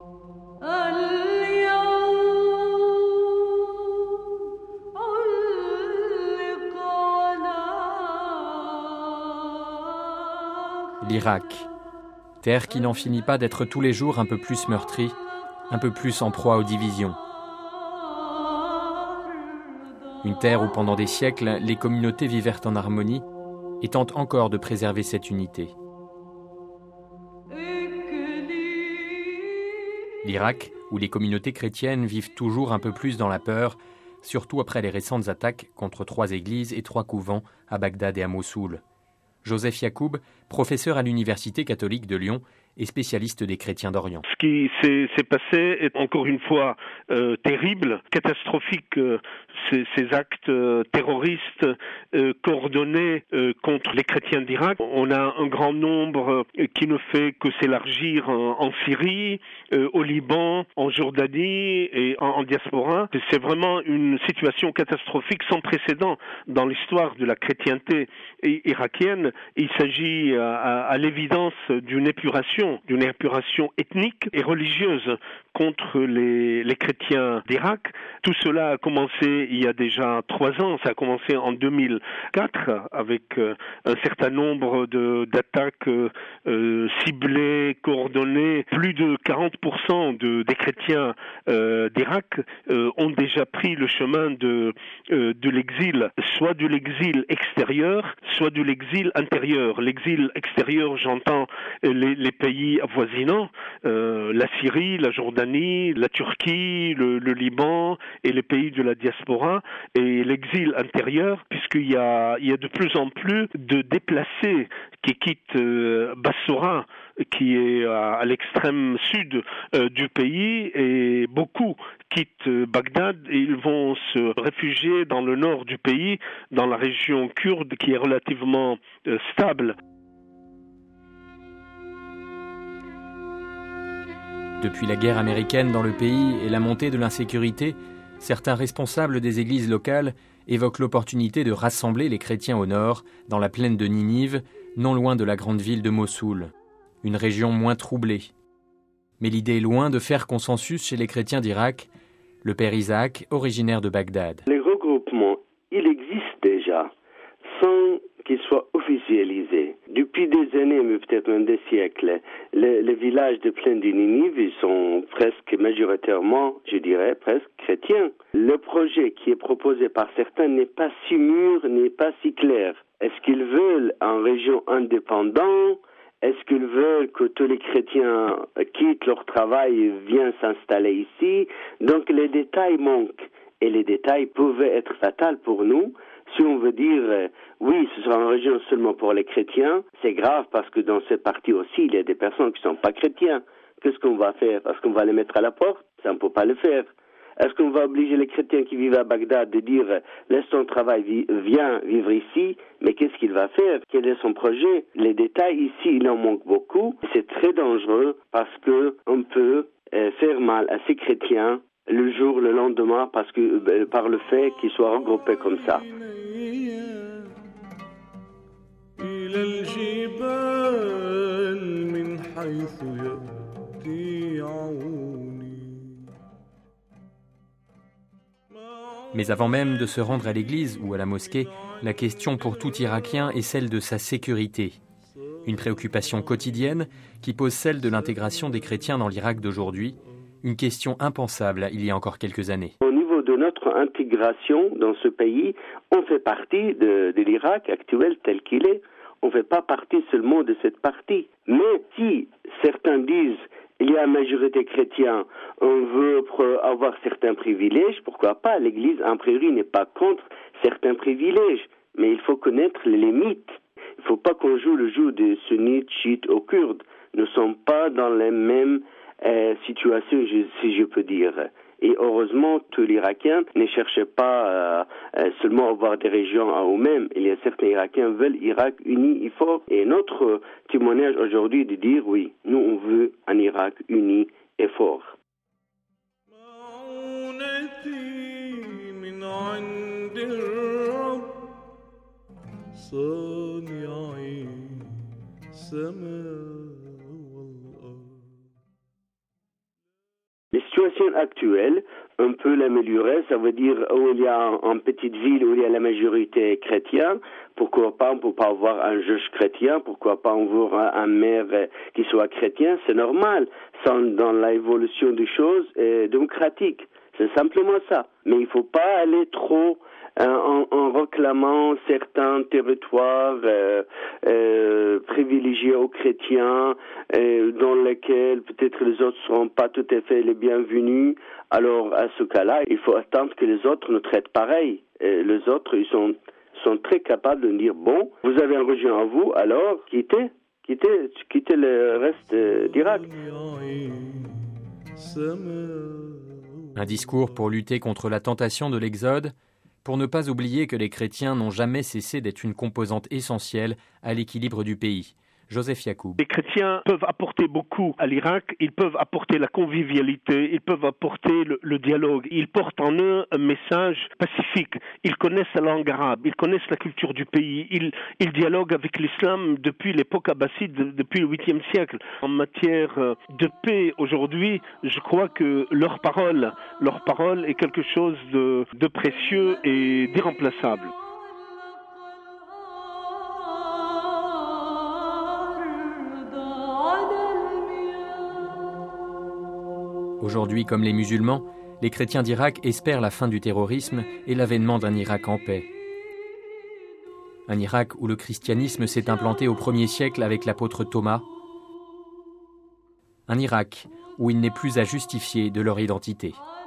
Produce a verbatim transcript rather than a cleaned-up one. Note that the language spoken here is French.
L'Irak, terre qui n'en finit pas d'être tous les jours un peu plus meurtrie, un peu plus en proie aux divisions. Une terre où pendant des siècles, les communautés vivèrent en harmonie et tentent encore de préserver cette unité. L'Irak, où les communautés chrétiennes vivent toujours un peu plus dans la peur, surtout après les récentes attaques contre trois églises et trois couvents à Bagdad et à Mossoul. Joseph Yacoub, professeur à l'Université catholique de Lyon et spécialiste des chrétiens d'Orient. Ce qui s'est, s'est passé est encore une fois euh, terrible, catastrophique. Euh, ces, ces actes euh, terroristes euh, coordonnés euh, contre les chrétiens d'Irak. On a un grand nombre euh, qui ne fait que s'élargir en, en Syrie, euh, au Liban, en Jordanie et en, en diaspora. C'est vraiment une situation catastrophique sans précédent dans l'histoire de la chrétienté irakienne. Il s'agit à, à, à l'évidence d'une épuration, d'une épuration ethnique et religieuse contre les, les chrétiens d'Irak. Tout cela a commencé il y a déjà trois ans. Ça a commencé en deux mille quatre avec euh, un certain nombre de, d'attaques euh, ciblées, coordonnées. Plus de quarante pour cent de, des chrétiens euh, d'Irak euh, ont déjà pris le chemin de, euh, de l'exil, soit de l'exil extérieur, soit de l'exil intérieur. L'exil extérieur, j'entends les, les pays avoisinants, euh, la Syrie, la Jordanie, la Turquie, le, le Liban et les pays de la diaspora, et l'exil intérieur, puisqu'il y a, il y a de plus en plus de déplacés qui quittent euh, Bassora, qui est à, à l'extrême sud euh, du pays, et beaucoup quittent euh, Bagdad et ils vont se réfugier dans le nord du pays, dans la région kurde qui est relativement euh, stable. Depuis la guerre américaine dans le pays et la montée de l'insécurité, certains responsables des églises locales évoquent l'opportunité de rassembler les chrétiens au nord, dans la plaine de Ninive, non loin de la grande ville de Mossoul, une région moins troublée. Mais l'idée est loin de faire consensus chez les chrétiens d'Irak. Le père Isaac, originaire de Bagdad. Les regroupements, il existe déjà, sans qu'ils soient officialisés. Depuis des années, mais peut-être même des siècles, les, les villages de plaine de Ninive, ils sont presque majoritairement, je dirais, presque chrétiens. Le projet qui est proposé par certains n'est pas si mûr, n'est pas si clair. Est-ce qu'ils veulent en région indépendante? Est-ce qu'ils veulent que tous les chrétiens quittent leur travail et viennent s'installer ici? Donc les détails manquent. Et les détails pouvaient être fatals pour nous. Si on veut dire, euh, oui, ce sera une région seulement pour les chrétiens, c'est grave parce que dans cette partie aussi, il y a des personnes qui ne sont pas chrétiens. Qu'est-ce qu'on va faire? Est-ce qu'on va les mettre à la porte? Ça, on ne peut pas le faire. Est-ce qu'on va obliger les chrétiens qui vivent à Bagdad de dire « laisse ton travail, vi- viens vivre ici », mais qu'est-ce qu'il va faire? Quel est son projet? Les détails ici, il en manque beaucoup. C'est très dangereux parce qu'on peut euh, faire mal à ces chrétiens le jour, le lendemain, parce que euh, par le fait qu'ils soient regroupés comme ça. Mais avant même de se rendre à l'église ou à la mosquée, la question pour tout Irakien est celle de sa sécurité. Une préoccupation quotidienne qui pose celle de l'intégration des chrétiens dans l'Irak d'aujourd'hui, une question impensable il y a encore quelques années. Au niveau de notre intégration dans ce pays, on fait partie de, de l'Irak actuel tel qu'il est. On ne fait pas partie seulement de cette partie. Mais si certains disent il y a une majorité chrétienne, on veut avoir certains privilèges, pourquoi pas? L'Église, en priori, n'est pas contre certains privilèges, mais il faut connaître les limites. Il ne faut pas qu'on joue le jeu des sunnites, chiites ou kurdes. Nous ne sommes pas dans les mêmes euh, situations, je, si je peux dire. Et heureusement, tous les Irakiens ne cherchent pas euh, euh, seulement à avoir des régions à eux-mêmes. Il y a certains Irakiens qui veulent Irak uni et fort. Et notre témoignage aujourd'hui est de dire oui, nous on veut un Irak uni et fort. situation actuelle, on peut l'améliorer. Ça veut dire où il y a une petite ville où il y a la majorité chrétienne, pourquoi pas on peut pas avoir un juge chrétien, pourquoi pas on veut un maire qui soit chrétien, c'est normal. C'est dans l'évolution des choses euh, démocratiques. C'est simplement ça. Mais il faut pas aller trop euh, en, en réclamant certains territoires euh, euh, privilégiés aux chrétiens, euh, dans lesquels peut-être les autres ne seront pas tout à fait les bienvenus. Alors à ce cas-là, il faut attendre que les autres nous traitent pareil. Et les autres, ils sont, sont très capables de dire, bon, vous avez un région à vous, alors quittez, quittez, quittez le reste euh, d'Irak. Un discours pour lutter contre la tentation de l'exode, pour ne pas oublier que les chrétiens n'ont jamais cessé d'être une composante essentielle à l'équilibre du pays. Joseph Yacoub. Les chrétiens peuvent apporter beaucoup à l'Irak, ils peuvent apporter la convivialité, ils peuvent apporter le, le dialogue, ils portent en eux un message pacifique, ils connaissent la langue arabe, ils connaissent la culture du pays, ils, ils dialoguent avec l'islam depuis l'époque abbasside, depuis le huitième siècle. En matière de paix aujourd'hui, je crois que leur parole, leur parole est quelque chose de, de précieux et d'irremplaçable. Aujourd'hui, comme les musulmans, les chrétiens d'Irak espèrent la fin du terrorisme et l'avènement d'un Irak en paix. Un Irak où le christianisme s'est implanté au premier siècle avec l'apôtre Thomas. Un Irak où il n'est plus à justifier de leur identité.